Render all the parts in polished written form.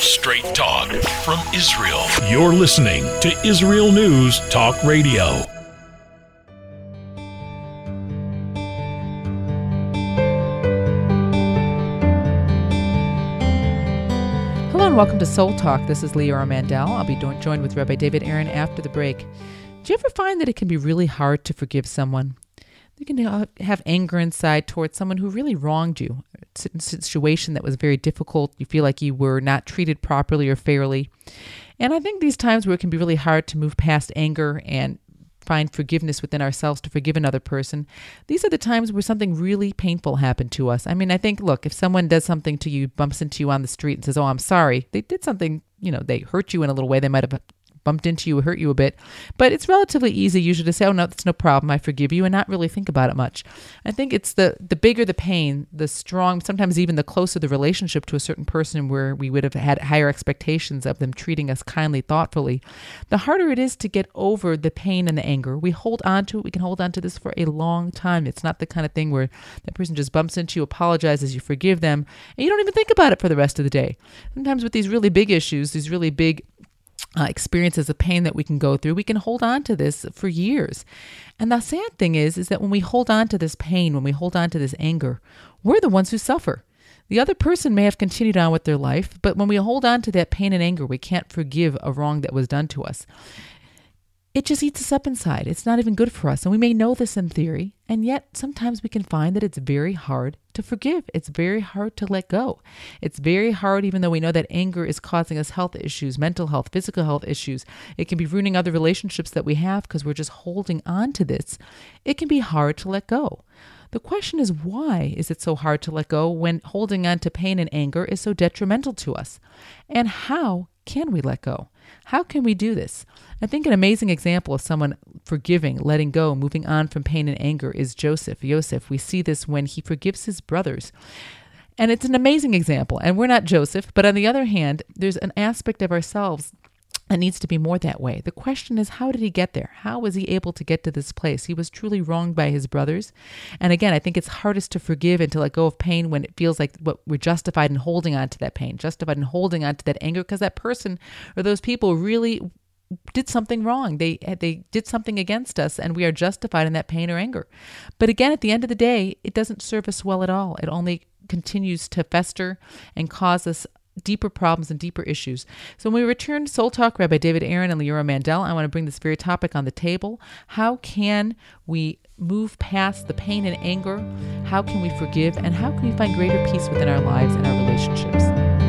Straight talk from Israel. You're listening to Israel News Talk Radio. Hello and welcome to Soul Talk. This is Leora Mandel. I'll be joined with Rabbi David Aaron after the break. Do you ever find that it can be really hard to forgive someone? You can have anger inside towards someone who really wronged you. It's a situation that was very difficult. You feel like you were not treated properly or fairly. And I think these times where it can be really hard to move past anger and find forgiveness within ourselves to forgive another person, these are the times where something really painful happened to us. I mean, I think, look, if someone does something to you, bumps into you on the street and says, "Oh, I'm sorry," they did something, they hurt you in a little way. They might have bumped into you, hurt you a bit, but it's relatively easy usually to say, "Oh no, that's no problem, I forgive you," and not really think about it much. I think it's the bigger the pain, the strong, sometimes even the closer the relationship to a certain person where we would have had higher expectations of them treating us kindly, thoughtfully, the harder it is to get over the pain and the anger. We hold on to it. We can hold on to this for a long time. It's not the kind of thing where that person just bumps into you, apologizes, you forgive them, and you don't even think about it for the rest of the day. Sometimes with these really big issues, these really big experiences of pain that we can go through, we can hold on to this for years. And the sad thing is that when we hold on to this pain, when we hold on to this anger, we're the ones who suffer. The other person may have continued on with their life, but when we hold on to that pain and anger, we can't forgive a wrong that was done to us. It just eats us up inside. It's not even good for us. And we may know this in theory, and yet sometimes we can find that it's very hard to forgive. It's very hard to let go. It's very hard, even though we know that anger is causing us health issues, mental health, physical health issues. It can be ruining other relationships that we have because we're just holding on to this. It can be hard to let go. The question is, why is it so hard to let go when holding on to pain and anger is so detrimental to us? And how can we let go? How can we do this? I think an amazing example of someone forgiving, letting go, moving on from pain and anger is Joseph. We see this when he forgives his brothers. And it's an amazing example. And we're not Joseph, but on the other hand, there's an aspect of ourselves that needs to be more that way. The question is, how did he get there? How was he able to get to this place? He was truly wronged by his brothers. And again, I think it's hardest to forgive and to let go of pain when it feels like we're justified in holding on to that pain, justified in holding on to that anger, because that person or those people really did something wrong. They did something against us, and we are justified in that pain or anger. But again, at the end of the day, it doesn't serve us well at all. It only continues to fester and cause us deeper problems and deeper issues. So when we return to Soul Talk, Rabbi David Aaron and Leora Mandel, I want to bring this very topic on the table. How can we move past the pain and anger? How can we forgive? And how can we find greater peace within our lives and our relationships?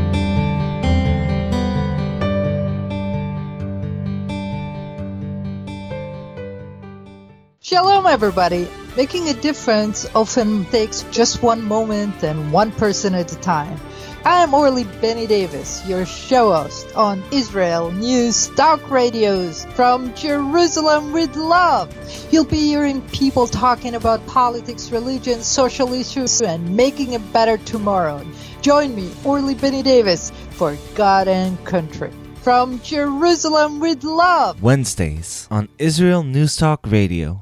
Shalom, everybody. Making a difference often takes just one moment and one person at a time. I'm Orly Benny Davis, your show host on Israel News Talk Radios from Jerusalem with love. You'll be hearing people talking about politics, religion, social issues, and making a better tomorrow. Join me, Orly Benny Davis, for God and Country. From Jerusalem with love. Wednesdays on Israel News Talk Radio.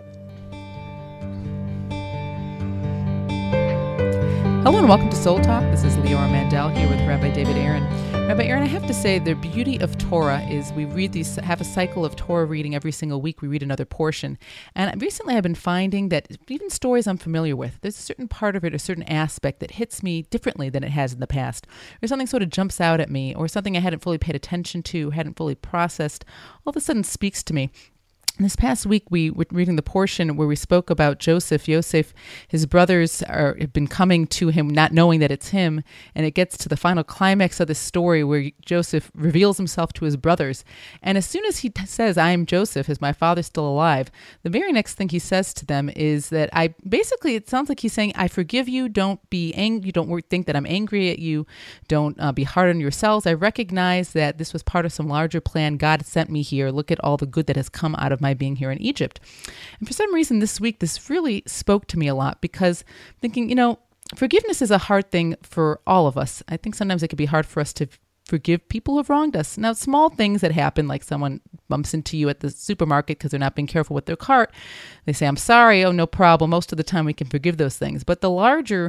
Hello and welcome to Soul Talk. This is Leora Mandel here with Rabbi David Aaron. Rabbi Aaron, I have to say the beauty of Torah is we have a cycle of Torah reading every single week. We read another portion. And recently I've been finding that even stories I'm familiar with, there's a certain part of it, a certain aspect that hits me differently than it has in the past. Or something sort of jumps out at me, or something I hadn't fully paid attention to, hadn't fully processed, all of a sudden speaks to me. This past week, we were reading the portion where we spoke about Joseph. Yosef, his brothers have been coming to him, not knowing that it's him. And it gets to the final climax of the story where Joseph reveals himself to his brothers. And as soon as he says, "I am Joseph, is my father still alive?" the very next thing he says to them is that it sounds like he's saying, "I forgive you. Don't be angry. Don't think that I'm angry at you. Don't be hard on yourselves. I recognize that this was part of some larger plan. God sent me here. Look at all the good that has come out of my being here in Egypt." And for some reason this week, this really spoke to me a lot because I'm thinking, forgiveness is a hard thing for all of us. I think sometimes it can be hard for us to forgive people who have wronged us. Now, small things that happen, like someone bumps into you at the supermarket because they're not being careful with their cart. They say, "I'm sorry." "Oh, no problem." Most of the time we can forgive those things. But the larger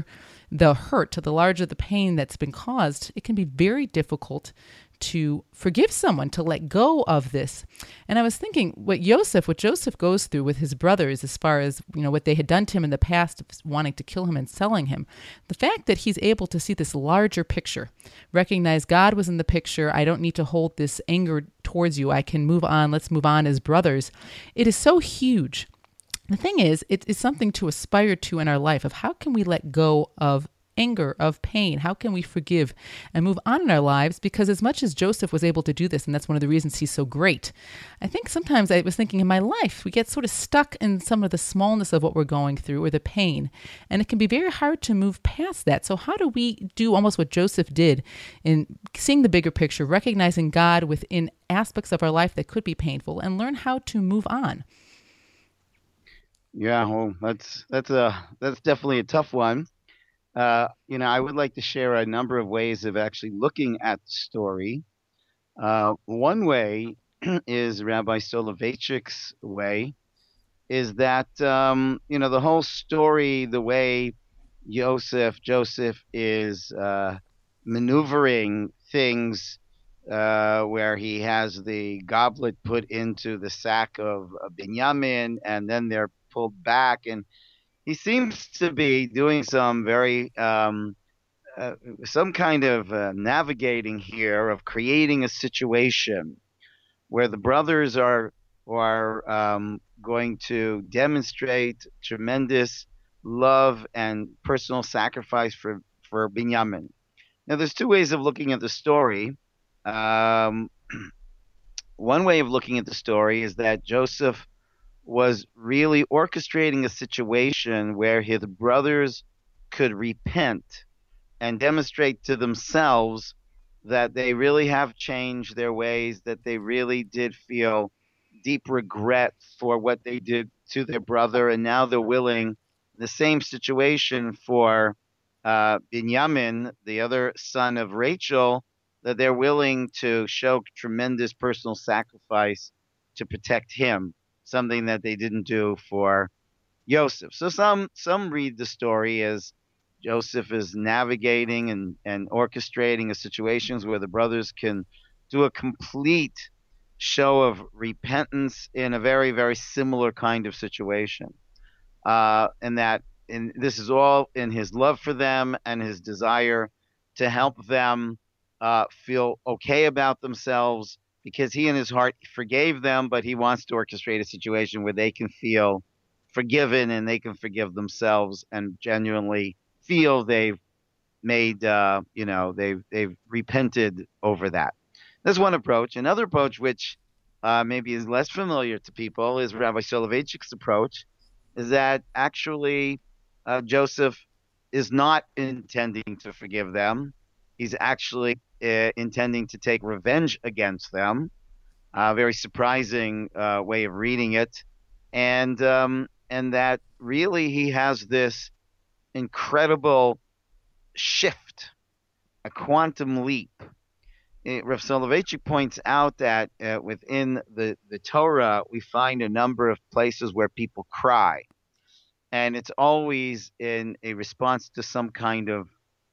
the hurt, the larger the pain that's been caused, it can be very difficult to forgive someone, to let go of this. And I was thinking what Joseph goes through with his brothers, as far as, what they had done to him in the past, wanting to kill him and selling him. The fact that he's able to see this larger picture, recognize God was in the picture. I don't need to hold this anger towards you. I can move on. Let's move on as brothers. It is so huge. The thing is, it's something to aspire to in our life of how can we let go of anger, of pain? How can we forgive and move on in our lives? Because as much as Joseph was able to do this, and that's one of the reasons he's so great, I think sometimes I was thinking in my life, we get sort of stuck in some of the smallness of what we're going through or the pain, and it can be very hard to move past that. So how do we do almost what Joseph did in seeing the bigger picture, recognizing God within aspects of our life that could be painful, and learn how to move on? Yeah, well, that's definitely a tough one. I would like to share a number of ways of actually looking at the story. One way is Rabbi Soloveitchik's way, is that, the whole story, the way Joseph is maneuvering things, where he has the goblet put into the sack of Binyamin, and then they're pulled back, and he seems to be doing some very some kind of navigating here of creating a situation where the brothers are going to demonstrate tremendous love and personal sacrifice for Binyamin. Now, there's two ways of looking at the story. One way of looking at the story is that Joseph was really orchestrating a situation where his brothers could repent and demonstrate to themselves that they really have changed their ways, that they really did feel deep regret for what they did to their brother, and now they're willing, the same situation for Binyamin, the other son of Rachel, that they're willing to show tremendous personal sacrifice to protect him, something that they didn't do for Joseph. So some read the story as Joseph is navigating and orchestrating a situations where the brothers can do a complete show of repentance in a very, very similar kind of situation. And this is all in his love for them and his desire to help them feel okay about themselves, because he in his heart forgave them, but he wants to orchestrate a situation where they can feel forgiven and they can forgive themselves and genuinely feel they've made, they've repented over that. That's one approach. Another approach, which maybe is less familiar to people, is Rabbi Soloveitchik's approach, is that actually Joseph is not intending to forgive them. He's actually intending to take revenge against them. Very surprising way of reading it, and that really he has this incredible shift, a quantum leap. Rav Soloveitchik points out that within the Torah we find a number of places where people cry, and it's always in a response to some kind of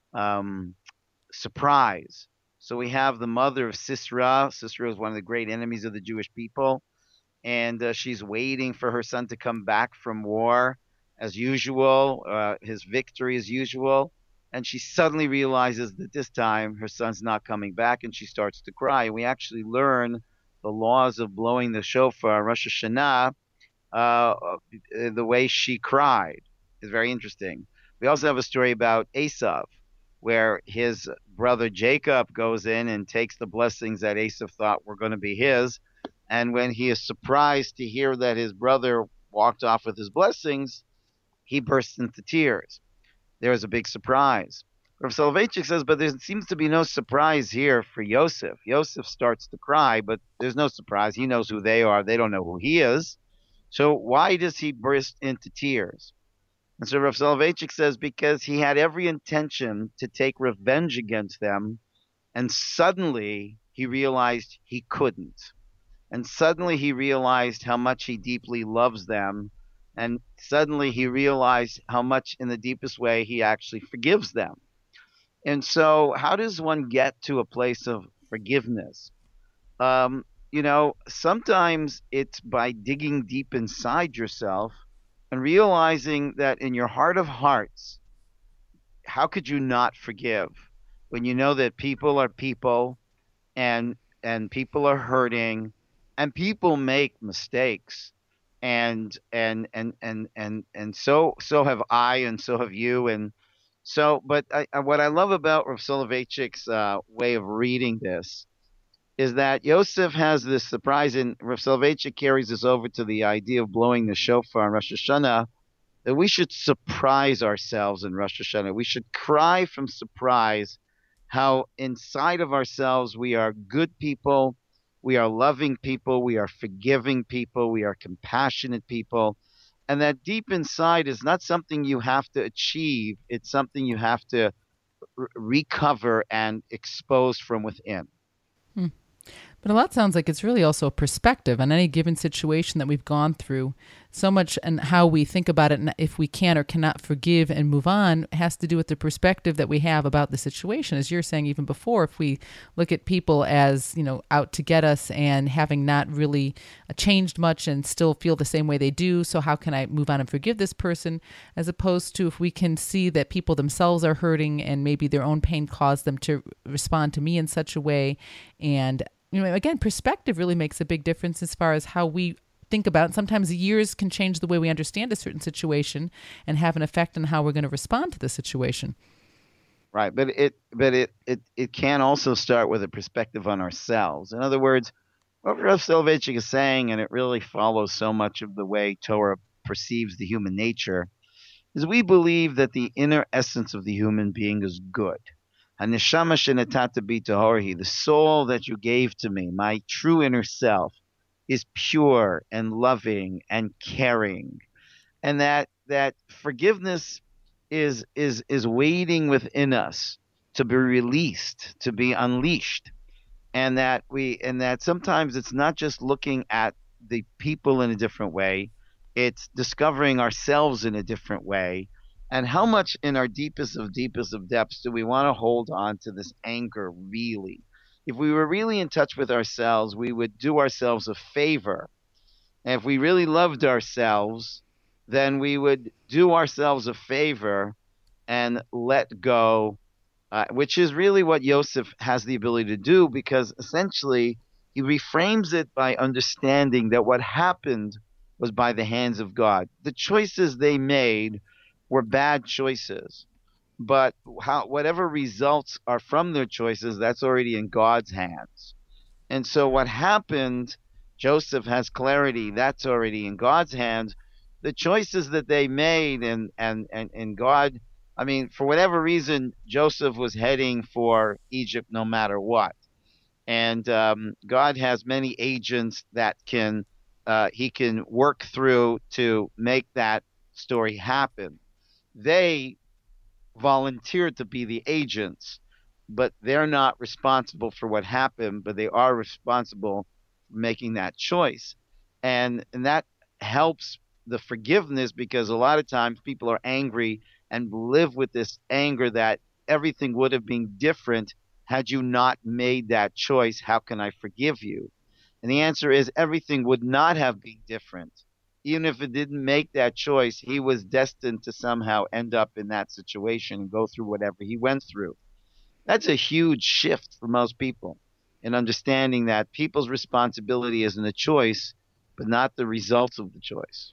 surprise. So we have the mother of Sisera. Sisera is one of the great enemies of the Jewish people, and she's waiting for her son to come back from war as usual, his victory as usual, and she suddenly realizes that this time her son's not coming back, and she starts to cry. And we actually learn the laws of blowing the shofar, Rosh Hashanah, the way she cried is very interesting. We also have a story about Esav, where his brother Jacob goes in and takes the blessings that Esav thought were going to be his. And when he is surprised to hear that his brother walked off with his blessings, he bursts into tears. There is a big surprise. Rav Soloveitchik says, but there seems to be no surprise here for Yosef. Yosef starts to cry, but there's no surprise. He knows who they are. They don't know who he is. So why does he burst into tears? And so Rav Soloveitchik says, because he had every intention to take revenge against them, and suddenly he realized he couldn't. And suddenly he realized how much he deeply loves them, And suddenly he realized how much in the deepest way he actually forgives them. And so, how does one get to a place of forgiveness? Sometimes it's by digging deep inside yourself and realizing that in your heart of hearts, how could you not forgive when you know that people are people, and people are hurting, and people make mistakes, and so have I, and so have you, and so. But what I love about Rav Soloveitchik's way of reading this is that Yosef has this surprise, and Rav Soloveitchik carries this over to the idea of blowing the shofar on Rosh Hashanah, that we should surprise ourselves in Rosh Hashanah. We should cry from surprise how inside of ourselves we are good people, we are loving people, we are forgiving people, we are compassionate people. And that deep inside is not something you have to achieve, it's something you have to recover and expose from within. But a lot sounds like it's really also a perspective on any given situation that we've gone through. So much and how we think about it, and if we can or cannot forgive and move on, has to do with the perspective that we have about the situation. As you're saying even before, if we look at people as, out to get us and having not really changed much and still feel the same way they do, so how can I move on and forgive this person? As opposed to if we can see that people themselves are hurting and maybe their own pain caused them to respond to me in such a way. And again, perspective really makes a big difference as far as how we think about it. Sometimes years can change the way we understand a certain situation and have an effect on how we're going to respond to the situation. Right, but it can also start with a perspective on ourselves. In other words, what Rav Soloveitchik is saying, and it really follows so much of the way Torah perceives the human nature, is we believe that the inner essence of the human being is good. Haneshama shenatata bi tahorhi, the soul that you gave to me, my true inner self, is pure and loving and caring, and that forgiveness is waiting within us to be released, to be unleashed, and that sometimes it's not just looking at the people in a different way, it's discovering ourselves in a different way. And how much in our deepest of depths do we want to hold on to this anger really? If we were really in touch with ourselves, we would do ourselves a favor. And if we really loved ourselves, then we would do ourselves a favor and let go, which is really what Yosef has the ability to do, because essentially he reframes it by understanding that what happened was by the hands of God. The choices they made were bad choices, but whatever results are from their choices, that's already in God's hands. And so what happened, Joseph has clarity, that's already in God's hands. The choices that they made, and God, for whatever reason, Joseph was heading for Egypt no matter what. And God has many agents that he can work through to make that story happen. They volunteered to be the agents, but they're not responsible for what happened, but they are responsible for making that choice. And that helps the forgiveness, because a lot of times people are angry and live with this anger that everything would have been different had you not made that choice. How can I forgive you? And the answer is everything would not have been different. Even if it didn't make that choice, he was destined to somehow end up in that situation and go through whatever he went through. That's a huge shift for most people, in understanding that people's responsibility is in the choice, but not the results of the choice.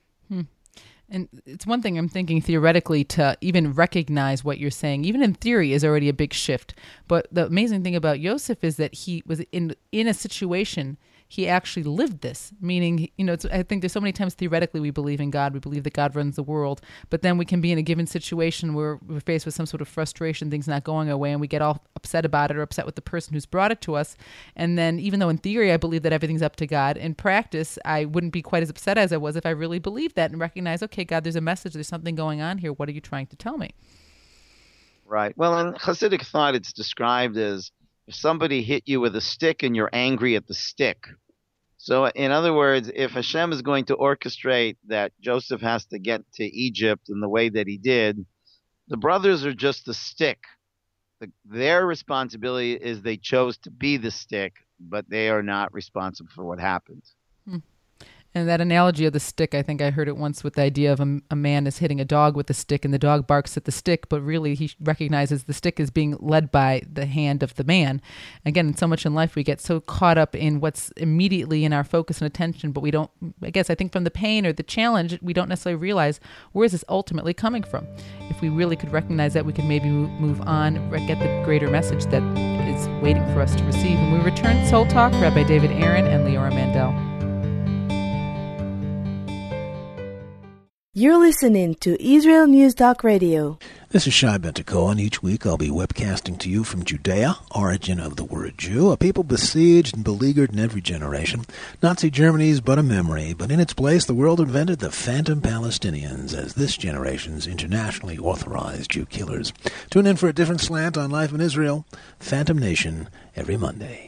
And it's one thing I'm thinking theoretically to even recognize what you're saying, even in theory, is already a big shift. But the amazing thing about Yosef is that he was in a situation, he actually lived this, meaning, I think there's so many times theoretically we believe in God, we believe that God runs the world, but then we can be in a given situation where we're faced with some sort of frustration, things not going our way, and we get all upset about it or upset with the person who's brought it to us. And then even though in theory I believe that everything's up to God, in practice I wouldn't be quite as upset as I was if I really believed that and recognized, okay, God, there's a message, there's something going on here. What are you trying to tell me? Right. Well, in Hasidic thought, it's described as if somebody hit you with a stick and you're angry at the stick. So, in other words, if Hashem is going to orchestrate that Joseph has to get to Egypt in the way that he did, the brothers are just the stick. Their responsibility is they chose to be the stick, but they are not responsible for what happens. And that analogy of the stick, I think I heard it once with the idea of a man is hitting a dog with a stick and the dog barks at the stick, but really he recognizes the stick is being led by the hand of the man. Again, so much in life we get so caught up in what's immediately in our focus and attention, but we don't, I guess, I think from the pain or the challenge, we don't necessarily realize where is this ultimately coming from. If we really could recognize that, we could maybe move on, get the greater message that is waiting for us to receive. When we return, Soul Talk, Rabbi David Aaron and Leora Mandel. You're listening to Israel News Talk Radio. This is Shai Ben-Tekoa, and each week I'll be webcasting to you from Judea, origin of the word Jew, a people besieged and beleaguered in every generation. Nazi Germany's but a memory, but in its place the world invented the phantom Palestinians as this generation's internationally authorized Jew killers. Tune in for a different slant on life in Israel, Phantom Nation, every Monday.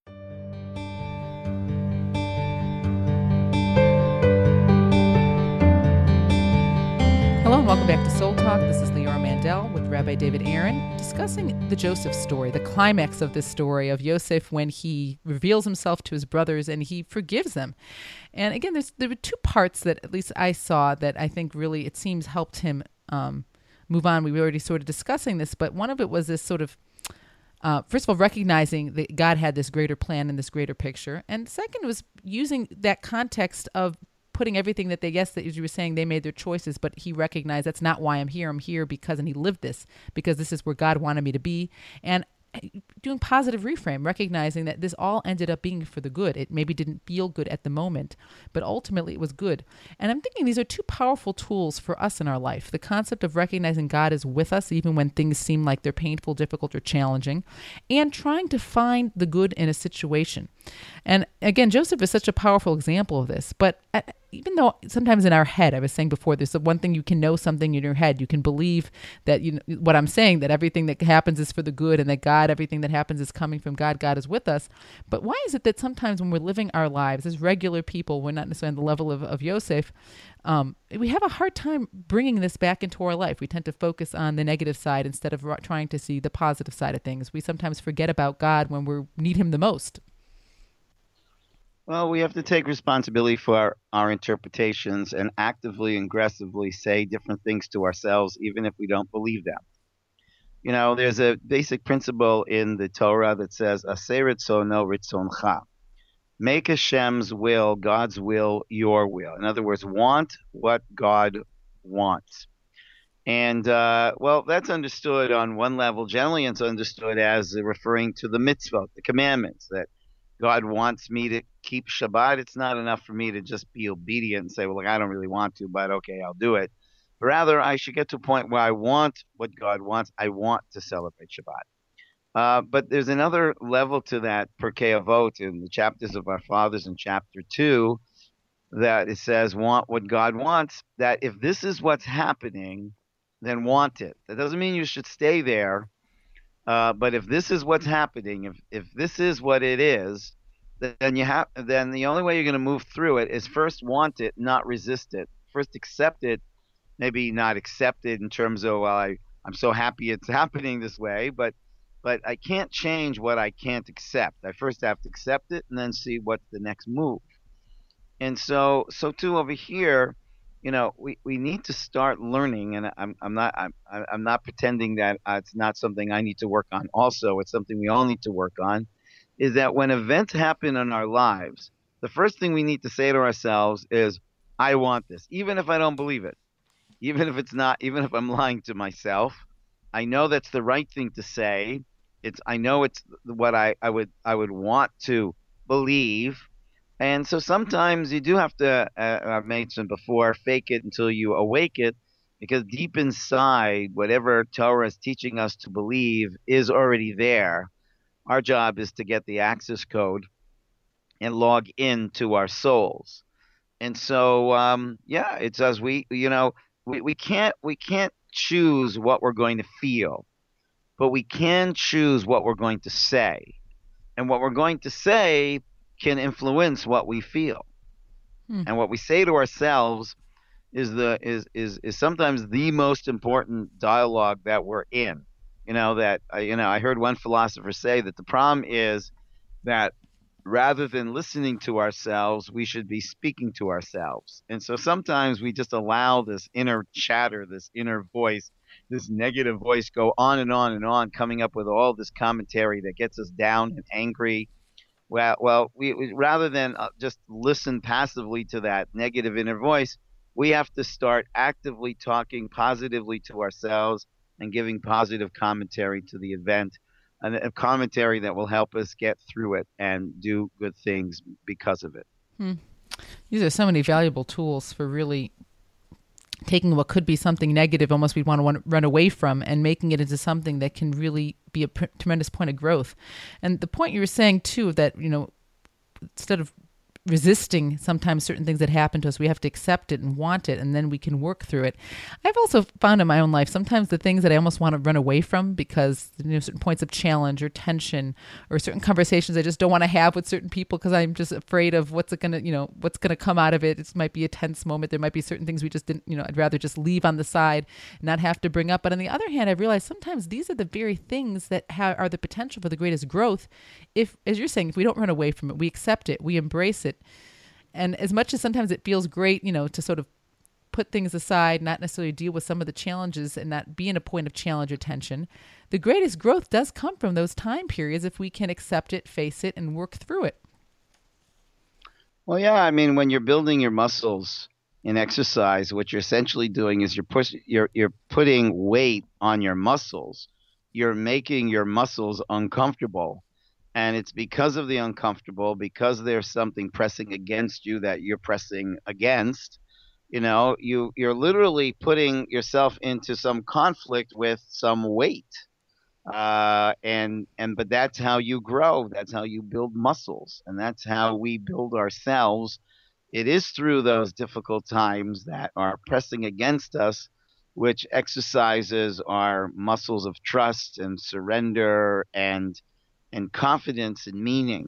Hello and welcome back to Soul Talk. This is Leora Mandel with Rabbi David Aaron discussing the Joseph story, the climax of this story of Yosef when he reveals himself to his brothers and he forgives them. And again, there were two parts that at least I saw that I think really it seems helped him move on. We were already sort of discussing this, but one of it was this sort of first of all, recognizing that God had this greater plan and this greater picture. And second was using that context of putting everything that that as you were saying, they made their choices, but he recognized that's not why I'm here. I'm here because, and he lived this, because this is where God wanted me to be. And doing positive reframe, recognizing that this all ended up being for the good. It maybe didn't feel good at the moment, but ultimately it was good. And I'm thinking these are two powerful tools for us in our life. The concept of recognizing God is with us, even when things seem like they're painful, difficult, or challenging, and trying to find the good in a situation. And again, Joseph is such a powerful example of this, but even though sometimes in our head, I was saying before, there's the one thing you can know something in your head. You can believe that, you know, what I'm saying, that everything that happens is for the good and that God, everything that happens is coming from God. God is with us. But why is it that sometimes when we're living our lives as regular people, we're not necessarily on the level of Yosef, we have a hard time bringing this back into our life. We tend to focus on the negative side instead of trying to see the positive side of things. We sometimes forget about God when we need him the most. Well, we have to take responsibility for our interpretations and actively and aggressively say different things to ourselves, even if we don't believe them. You know, there's a basic principle in the Torah that says, Aseh ritzono ritzoncha. Make Hashem's will, God's will, your will. In other words, want what God wants. And, well, that's understood on one level. Generally, it's understood as referring to the mitzvot, the commandments, that God wants me to keep Shabbat. It's not enough for me to just be obedient and say, well, look, I don't really want to, but okay, I'll do it. Rather, I should get to a point where I want what God wants. I want to celebrate Shabbat. But there's another level to that Pirkei Avot in the chapters of our fathers in chapter 2 that it says, want what God wants, that if this is what's happening, then want it. That doesn't mean you should stay there. But if this is what's happening, if this is what it is, then the only way you're going to move through it is first want it, not resist it. First accept it, maybe not accept it in terms of, well, I'm so happy it's happening this way, but I can't change what I can't accept. I first have to accept it and then see what's the next move. And so too over here, you know, we need to start learning, and I'm not pretending that it's not something I need to work on. Also, it's something we all need to work on. Is that when events happen in our lives, the first thing we need to say to ourselves is, "I want this," even if I don't believe it, even if I'm lying to myself. I know that's the right thing to say. I know it's what I would want to believe. And so sometimes you do have to, I've mentioned before, fake it until you awake it, because deep inside, whatever Torah is teaching us to believe is already there. Our job is to get the access code and log into our souls. And so, it's as we can't choose what we're going to feel, but we can choose what we're going to say. And what we're going to say can influence what we feel. Hmm. And what we say to ourselves is sometimes the most important dialogue that we're in. I heard one philosopher say that the problem is that rather than listening to ourselves, we should be speaking to ourselves. And so sometimes we just allow this inner chatter, this inner voice, this negative voice go on and on and on, coming up with all this commentary that gets us down and angry. We rather than just listen passively to that negative inner voice, we have to start actively talking positively to ourselves and giving positive commentary to the event, and a commentary that will help us get through it and do good things because of it. These are so many valuable tools for really taking what could be something negative, almost we'd want to run away from, and making it into something that can really be a tremendous point of growth. And the point you were saying too, that, instead of resisting sometimes certain things that happen to us, we have to accept it and want it, and then we can work through it. I've also found in my own life sometimes the things that I almost want to run away from because certain points of challenge or tension or certain conversations I just don't want to have with certain people because I'm just afraid of what's going to come out of it. It might be a tense moment. There might be certain things we just didn't, I'd rather just leave on the side and not have to bring up. But on the other hand, I've realized sometimes these are the very things that are the potential for the greatest growth. If, as you're saying, if we don't run away from it, we accept it, we embrace it. And as much as sometimes it feels great, to sort of put things aside, not necessarily deal with some of the challenges and not be in a point of challenge or tension, the greatest growth does come from those time periods if we can accept it, face it, and work through it. Well, yeah, I mean, when you're building your muscles in exercise, what you're essentially doing is you're putting weight on your muscles. You're making your muscles uncomfortable. And it's because of the uncomfortable, because there's something pressing against you that you're pressing against, you're literally putting yourself into some conflict with some weight. But that's how you grow. That's how you build muscles. And that's how we build ourselves. It is through those difficult times that are pressing against us, which exercises our muscles of trust and surrender and confidence and meaning.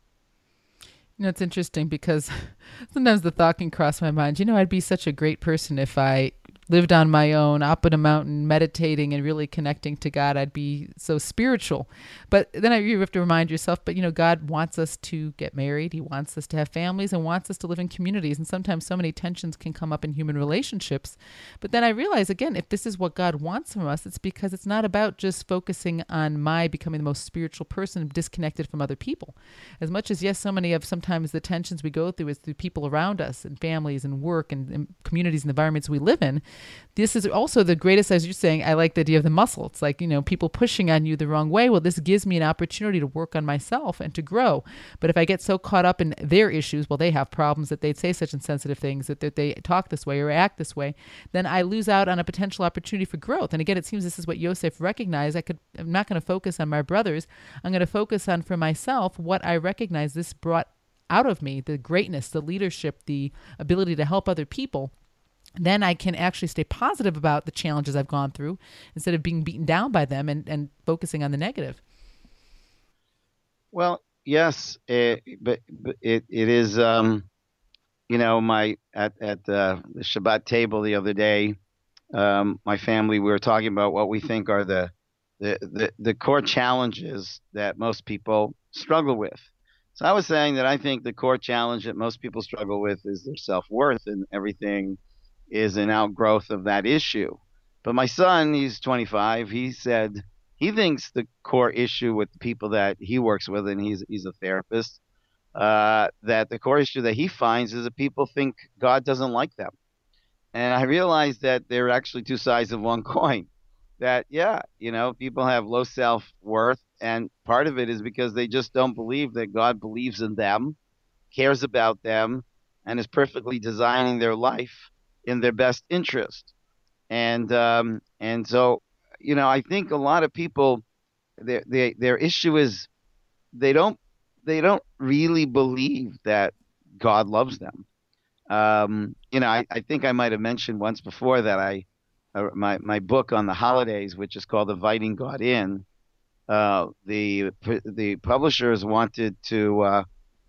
It's interesting because sometimes the thought can cross my mind, I'd be such a great person if I lived on my own, up in a mountain, meditating and really connecting to God. I'd be so spiritual. But then you have to remind yourself, but God wants us to get married. He wants us to have families and wants us to live in communities. And sometimes so many tensions can come up in human relationships. But then I realize, again, if this is what God wants from us, it's because it's not about just focusing on my becoming the most spiritual person disconnected from other people. As much as, yes, so many of sometimes the tensions we go through is through people around us and families and work and communities and environments we live in. This is also the greatest, as you're saying, I like the idea of the muscle. It's like, people pushing on you the wrong way. Well, this gives me an opportunity to work on myself and to grow. But if I get so caught up in their issues, well, they have problems that they'd say such insensitive things, that they talk this way or act this way, then I lose out on a potential opportunity for growth. And again, it seems this is what Yosef recognized. I'm not going to focus on my brothers. I'm going to focus on for myself what I recognize this brought out of me, the greatness, the leadership, the ability to help other people. Then I can actually stay positive about the challenges I've gone through instead of being beaten down by them and focusing on the negative. Well, yes, but it is, at the Shabbat table the other day, my family, we were talking about what we think are the core challenges that most people struggle with. So I was saying that I think the core challenge that most people struggle with is their self-worth, and everything is an outgrowth of that issue. But my son, he's 25, he said he thinks the core issue with the people that he works with, and he's a therapist, that the core issue that he finds is that people think God doesn't like them. And I realized that they're actually two sides of one coin. That, people have low self-worth, and part of it is because they just don't believe that God believes in them, cares about them, and is perfectly designing their life in their best interest. And so, I think a lot of people, their issue is they don't really believe that God loves them. I think I might have mentioned once before that my book on the holidays, which is called Inviting God In, the publishers wanted to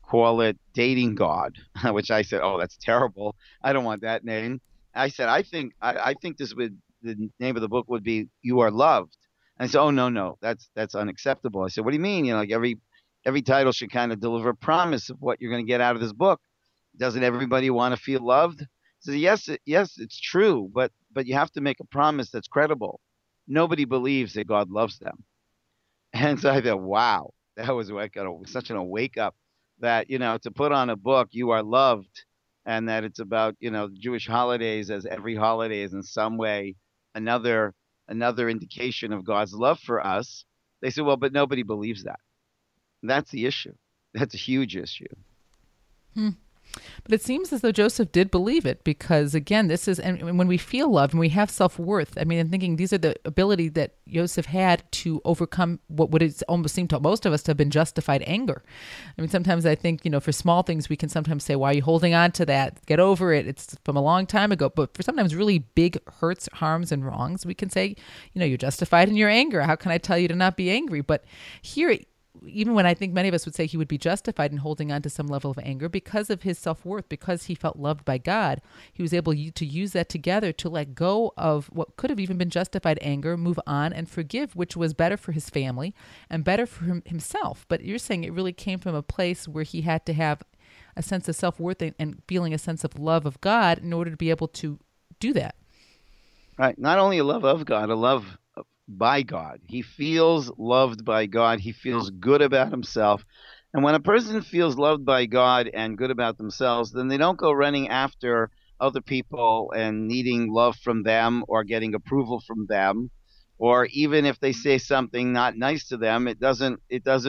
call it Dating God, which I said, oh, that's terrible. I don't want that name. I said, I think the name of the book would be You Are Loved. And I said, oh, no, that's unacceptable. I said, what do you mean? Like every title should kind of deliver a promise of what you're going to get out of this book. Doesn't everybody want to feel loved? So yes, it's true, but you have to make a promise that's credible. Nobody believes that God loves them. And so I thought, wow, that was like such a wake up that, to put on a book, You Are Loved, and that it's about, Jewish holidays, as every holiday is in some way another indication of God's love for us. They said, well, but nobody believes that. That's the issue. That's a huge issue. But it seems as though Joseph did believe it, because again, and when we feel loved and we have self-worth, I mean, I'm thinking these are the ability that Joseph had to overcome what would almost seem to most of us to have been justified anger. I mean, sometimes I think, for small things, we can sometimes say, why are you holding on to that? Get over it. It's from a long time ago. But for sometimes really big hurts, harms, and wrongs, we can say, you're justified in your anger. How can I tell you to not be angry? But here, even when I think many of us would say he would be justified in holding on to some level of anger because of his self-worth, because he felt loved by God, he was able to use that together to let go of what could have even been justified anger, move on and forgive, which was better for his family and better for himself. But you're saying it really came from a place where he had to have a sense of self-worth and feeling a sense of love of God in order to be able to do that. Right. Not only a love of God, a love by God. He feels loved by God. He feels good about himself. And when a person feels loved by God and good about themselves, then they don't go running after other people and needing love from them or getting approval from them. Or even if they say something not nice to them, it doesn't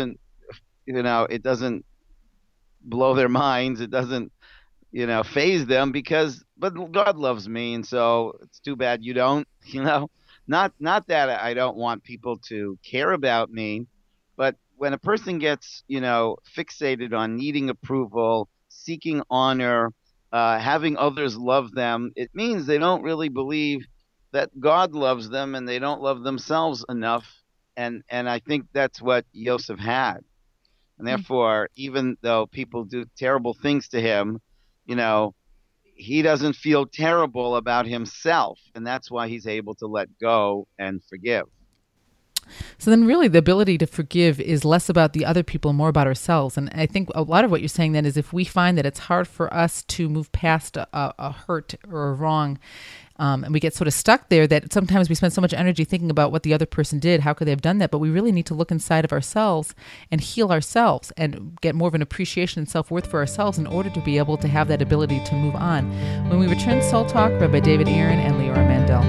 blow their minds. It doesn't, faze them but God loves me. And so it's too bad you don't, Not that I don't want people to care about me, but when a person gets, fixated on needing approval, seeking honor, having others love them, it means they don't really believe that God loves them and they don't love themselves enough. And I think that's what Joseph had. And therefore, even though people do terrible things to him, he doesn't feel terrible about himself, and that's why he's able to let go and forgive. So then really the ability to forgive is less about the other people, more about ourselves. And I think a lot of what you're saying then is if we find that it's hard for us to move past a hurt or a wrong, and we get sort of stuck there, that sometimes we spend so much energy thinking about what the other person did. How could they have done that? But we really need to look inside of ourselves and heal ourselves and get more of an appreciation and self-worth for ourselves in order to be able to have that ability to move on. When we return to Soul Talk, Rabbi David Aaron and Leora Mandel.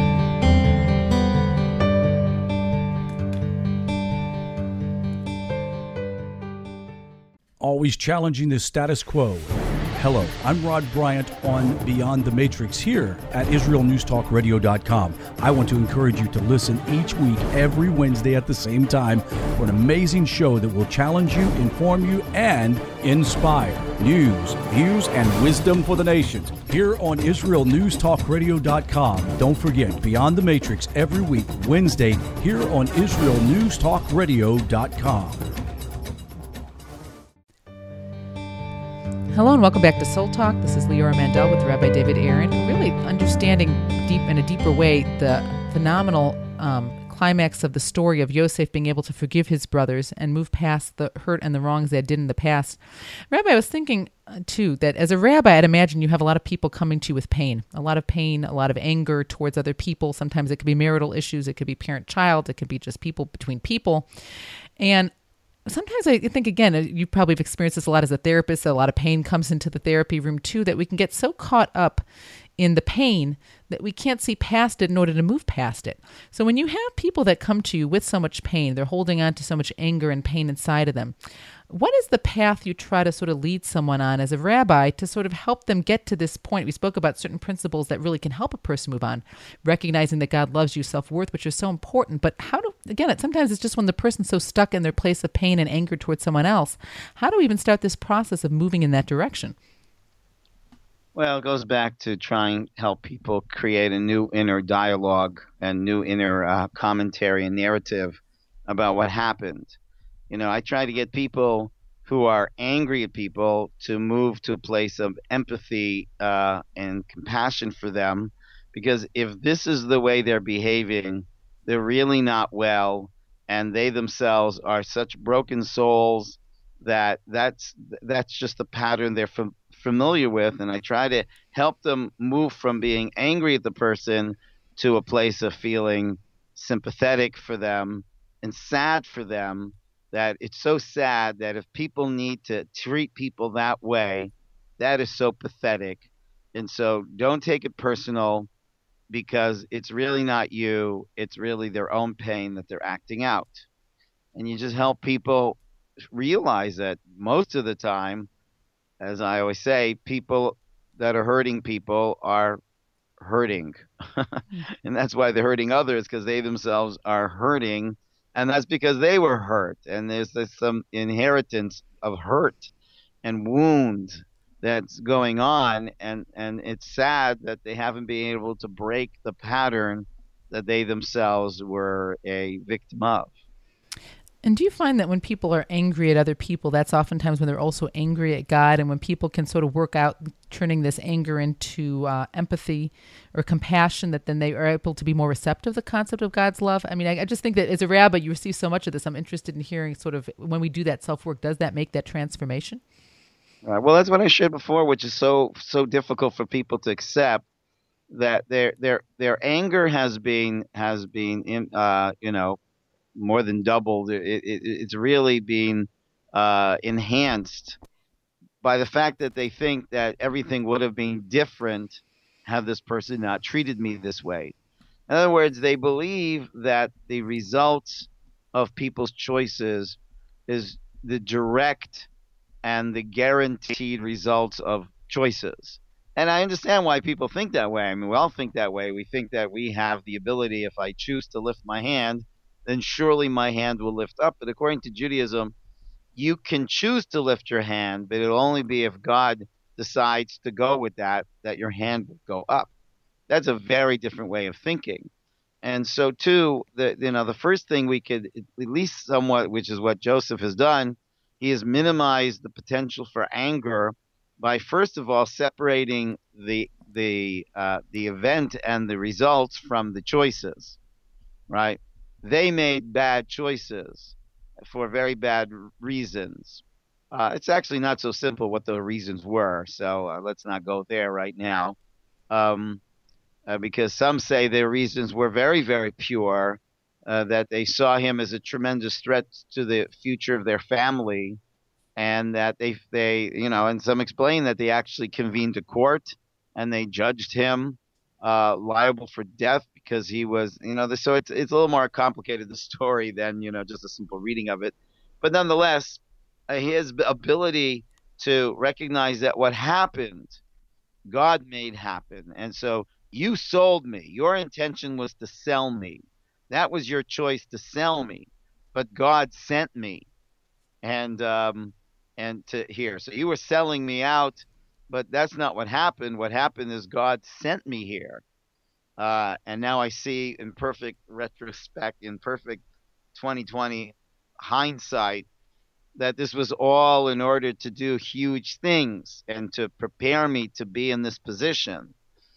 Always challenging the status quo. Hello, I'm Rod Bryant on Beyond the Matrix here at IsraelNewsTalkRadio.com. I want to encourage you to listen each week, every Wednesday at the same time, for an amazing show that will challenge you, inform you, and inspire. News, views, and wisdom for the nations here on IsraelNewsTalkRadio.com. Don't forget, Beyond the Matrix every week, Wednesday, here on IsraelNewsTalkRadio.com. Hello and welcome back to Soul Talk. This is Leora Mandel with Rabbi David Aaron, really understanding in a deeper way the phenomenal climax of the story of Yosef being able to forgive his brothers and move past the hurt and the wrongs they did in the past. Rabbi, I was thinking too that as a rabbi, I'd imagine you have a lot of people coming to you with pain, a lot of anger towards other people. Sometimes it could be marital issues, it could be parent-child, it could be just people between people. And sometimes I think, again, you probably have experienced this a lot as a therapist, a lot of pain comes into the therapy room too, that we can get so caught up in the pain that we can't see past it in order to move past it. So when you have people that come to you with so much pain, they're holding on to so much anger and pain inside of them, what is the path you try to sort of lead someone on as a rabbi to sort of help them get to this point? We spoke about certain principles that really can help a person move on, recognizing that God loves you, self-worth, which is so important. But sometimes it's just when the person's so stuck in their place of pain and anger towards someone else, how do we even start this process of moving in that direction? Well, it goes back to trying to help people create a new inner dialogue and new inner commentary and narrative about what happened. I try to get people who are angry at people to move to a place of empathy and compassion for them. Because if this is the way they're behaving, they're really not well, and they themselves are such broken souls that that's just a pattern they're familiar with. And I try to help them move from being angry at the person to a place of feeling sympathetic for them and sad for them, that it's so sad that if people need to treat people that way, that is so pathetic. And so don't take it personal, because it's really not you. It's really their own pain that they're acting out. And you just help people realize that most of the time, as I always say, people that are hurting people are hurting. And that's why they're hurting others, because they themselves are hurting. And that's because they were hurt. And there's some inheritance of hurt and wound that's going on, and it's sad that they haven't been able to break the pattern that they themselves were a victim of. And do you find that when people are angry at other people, that's oftentimes when they're also angry at God, and when people can sort of work out turning this anger into empathy or compassion, that then they are able to be more receptive to the concept of God's love? I mean, I just think that as a rabbi, you receive so much of this. I'm interested in hearing sort of when we do that self-work, does that make that transformation? Well, that's what I shared before, which is so difficult for people to accept, that their anger has been more than doubled. It's really been enhanced by the fact that they think that everything would have been different had this person not treated me this way. In other words, they believe that the results of people's choices is the direct and the guaranteed results of choices. And I understand why people think that way. I mean, we all think that way. We think that we have the ability, if I choose to lift my hand, then surely my hand will lift up. But according to Judaism, you can choose to lift your hand, but it'll only be if God decides to go with that your hand will go up. That's a very different way of thinking. And so too, the first thing we could, at least somewhat, which is what Joseph has done, he has minimized the potential for anger by, first of all, separating the event and the results from the choices, right? They made bad choices for very bad reasons. It's actually not so simple what the reasons were, so let's not go there right now, because some say their reasons were very, very pure, that they saw him as a tremendous threat to the future of their family, and that they and some explain that they actually convened a court and they judged him liable for death because he was, so it's a little more complicated, the story, than, just a simple reading of it. But nonetheless, his ability to recognize that what happened, God made happen. And so you sold me. Your intention was to sell me. That was your choice, to sell me. But God sent me and to here. So you were selling me out, but that's not what happened. What happened is God sent me here. And now I see, in perfect retrospect, in perfect 2020 hindsight, that this was all in order to do huge things and to prepare me to be in this position.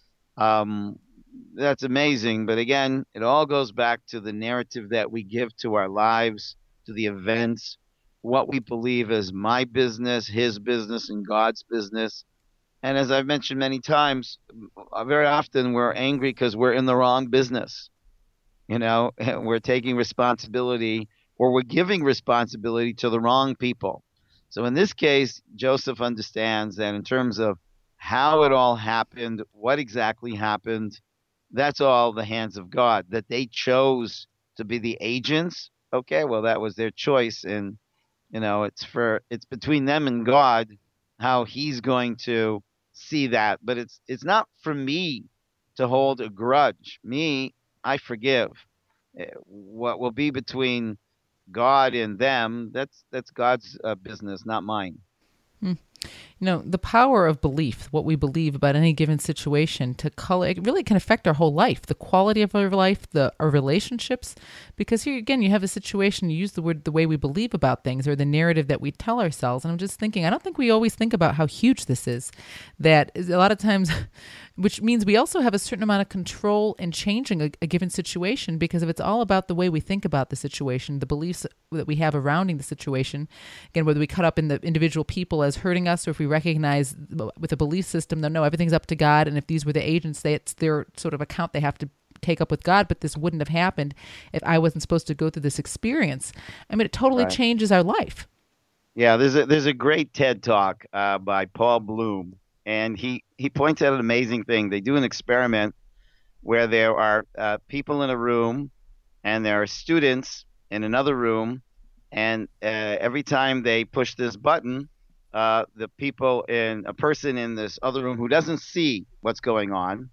That's amazing. But again, it all goes back to the narrative that we give to our lives, to the events, what we believe is my business, his business, and God's business. And as I've mentioned many times, very often we're angry because we're in the wrong business. We're taking responsibility, or we're giving responsibility to the wrong people. So in this case, Joseph understands that in terms of how it all happened, what exactly happened, that's all the hands of God. That they chose to be the agents, okay, well, that was their choice. And, it's between them and God how he's going to see that. But it's not for me to hold a grudge. Me, I forgive. What will be between God and them, that's God's business, not mine. The power of belief, what we believe about any given situation, to color, it really can affect our whole life, the quality of our life, our relationships. Because here again, you have a situation, you use the word, the way we believe about things, or the narrative that we tell ourselves. And I'm just thinking, I don't think we always think about how huge this is. That is a lot of times, which means we also have a certain amount of control in changing a given situation, because if it's all about the way we think about the situation, the beliefs that we have surrounding the situation, again, whether we cut up in the individual people as hurting us, or if we recognize with a belief system that no, everything's up to God, and if these were the agents, it's their sort of account they have to take up with God, but this wouldn't have happened if I wasn't supposed to go through this experience. I mean, it totally changes our life. Yeah, there's a great TED Talk by Paul Bloom, and he points out an amazing thing. They do an experiment where there are people in a room, and there are students in another room, and every time they push this button, the people in a person in this other room who doesn't see what's going on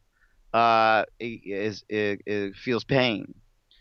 feels pain,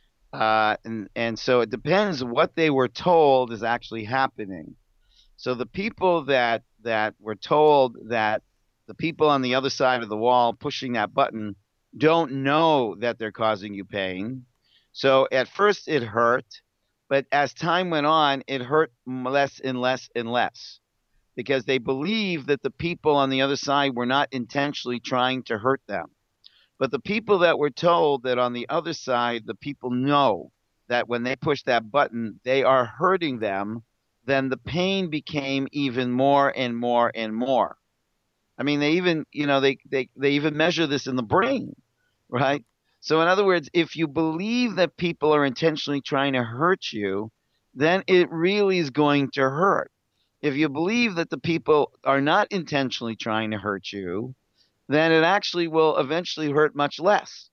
and so it depends what they were told is actually happening. So the people that were told that the people on the other side of the wall pushing that button don't know that they're causing you pain. So at first it hurt, but as time went on, it hurt less and less and less, because they believe that the people on the other side were not intentionally trying to hurt them. But the people that were told that on the other side, the people know that when they push that button, they are hurting them, then the pain became even more and more and more. I mean, they even, they even measure this in the brain, right? So in other words, if you believe that people are intentionally trying to hurt you, then it really is going to hurt. If you believe that the people are not intentionally trying to hurt you, then it actually will eventually hurt much less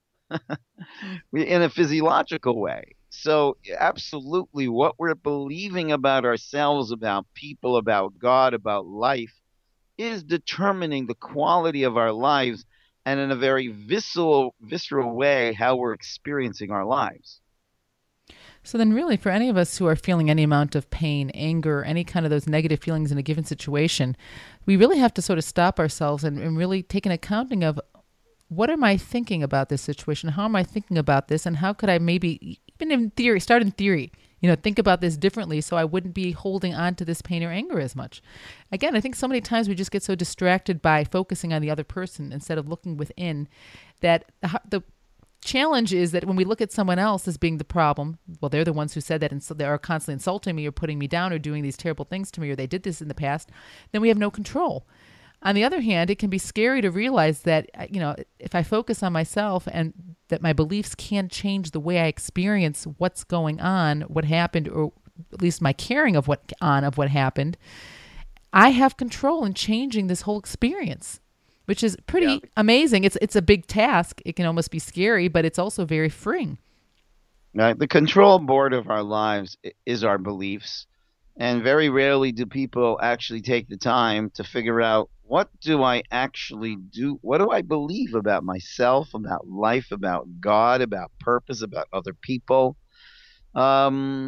in a physiological way. So absolutely, what we're believing about ourselves, about people, about God, about life is determining the quality of our lives, and in a very visceral way, how we're experiencing our lives. So then really, for any of us who are feeling any amount of pain, anger, any kind of those negative feelings in a given situation, we really have to sort of stop ourselves and really take an accounting of, what am I thinking about this situation? How am I thinking about this? And how could I maybe, even in theory, start in theory, think about this differently so I wouldn't be holding on to this pain or anger as much. Again, I think so many times we just get so distracted by focusing on the other person instead of looking within, that the challenge is that when we look at someone else as being the problem, well, they're the ones who said that, and so they are constantly insulting me or putting me down or doing these terrible things to me, or they did this in the past, then we have no control. On the other hand, it can be scary to realize that, if I focus on myself and that my beliefs can change the way I experience what's going on, what happened, or at least my caring of what happened, I have control in changing this whole experience, which is pretty amazing. It's a big task. It can almost be scary, but it's also very freeing. The control board of our lives is our beliefs. And very rarely do people actually take the time to figure out, what do I actually do? What do I believe about myself, about life, about God, about purpose, about other people? And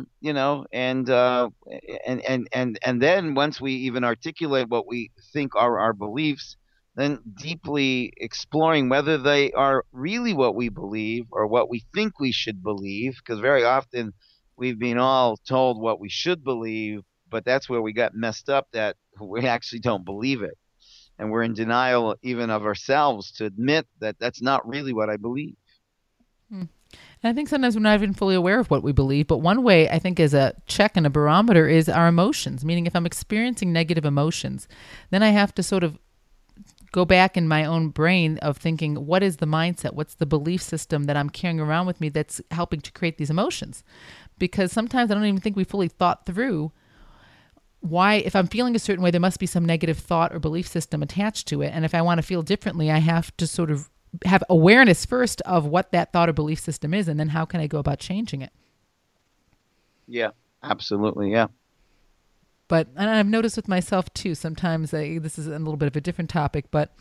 then once we even articulate what we think are our beliefs, then deeply exploring whether they are really what we believe or what we think we should believe, because very often we've been all told what we should believe, but that's where we got messed up, that we actually don't believe it. And we're in denial even of ourselves to admit that that's not really what I believe. And I think sometimes we're not even fully aware of what we believe. But one way, I think, as a check and a barometer is our emotions, meaning if I'm experiencing negative emotions, then I have to sort of go back in my own brain of thinking, what is the mindset? What's the belief system that I'm carrying around with me that's helping to create these emotions? Because sometimes I don't even think we fully thought through why, if I'm feeling a certain way, there must be some negative thought or belief system attached to it. And if I want to feel differently, I have to sort of have awareness first of what that thought or belief system is, and then how can I go about changing it? Yeah, absolutely, yeah. But and I've noticed with myself too, sometimes this is a little bit of a different topic, but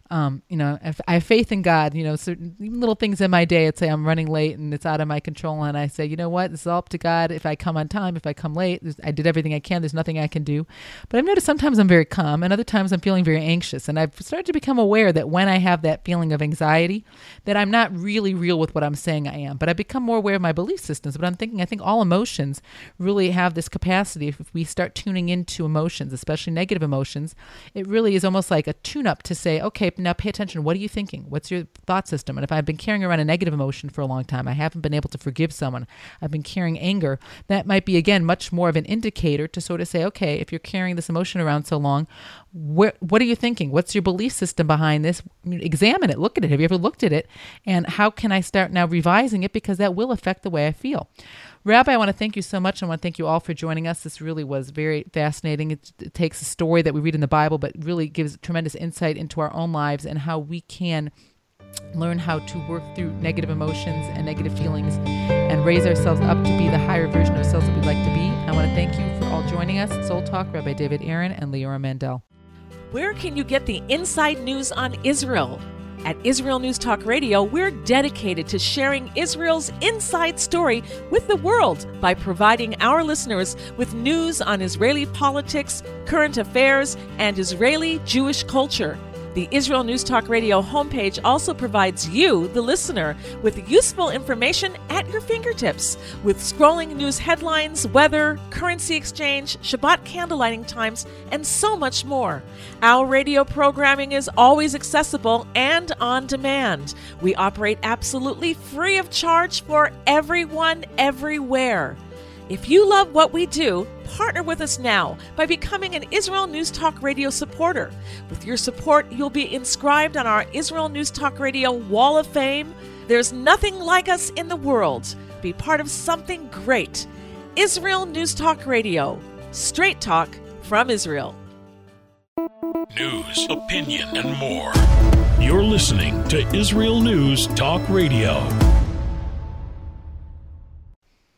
If I have faith in God, certain even little things in my day, I'd say I'm running late and it's out of my control. And I say, you know what, this is all up to God. If I come on time, if I come late, I did everything I can. There's nothing I can do. But I've noticed sometimes I'm very calm and other times I'm feeling very anxious. And I've started to become aware that when I have that feeling of anxiety, that I'm not really real with what I'm saying I am. But I've become more aware of my belief systems. But I think all emotions really have this capacity. If we start tuning into emotions, especially negative emotions, it really is almost like a tune-up to say, okay, now pay attention. What are you thinking? What's your thought system? And if I've been carrying around a negative emotion for a long time, I haven't been able to forgive someone, I've been carrying anger, that might be, again, much more of an indicator to sort of say, okay, if you're carrying this emotion around so long, what are you thinking? What's your belief system behind this? Examine it. Look at it. Have you ever looked at it? And how can I start now revising it? Because that will affect the way I feel. Rabbi, I want to thank you so much. I want to thank you all for joining us. This really was very fascinating. It takes a story that we read in the Bible, but really gives tremendous insight into our own lives and how we can learn how to work through negative emotions and negative feelings and raise ourselves up to be the higher version of ourselves that we'd like to be. I want to thank you for all joining us. Soul Talk, Rabbi David Aaron and Leora Mandel. Where can you get the inside news on Israel? At Israel News Talk Radio, we're dedicated to sharing Israel's inside story with the world by providing our listeners with news on Israeli politics, current affairs, and Israeli Jewish culture. The Israel News Talk Radio homepage also provides you, the listener, with useful information at your fingertips, with scrolling news headlines, weather, currency exchange, Shabbat candlelighting times, and so much more. Our radio programming is always accessible and on demand. We operate absolutely free of charge for everyone, everywhere. If you love what we do, partner with us now by becoming an Israel News Talk Radio supporter. With your support, you'll be inscribed on our Israel News Talk Radio Wall of Fame. There's nothing like us in the world. Be part of something great. Israel News Talk Radio. Straight talk from Israel. News, opinion, and more. You're listening to Israel News Talk Radio.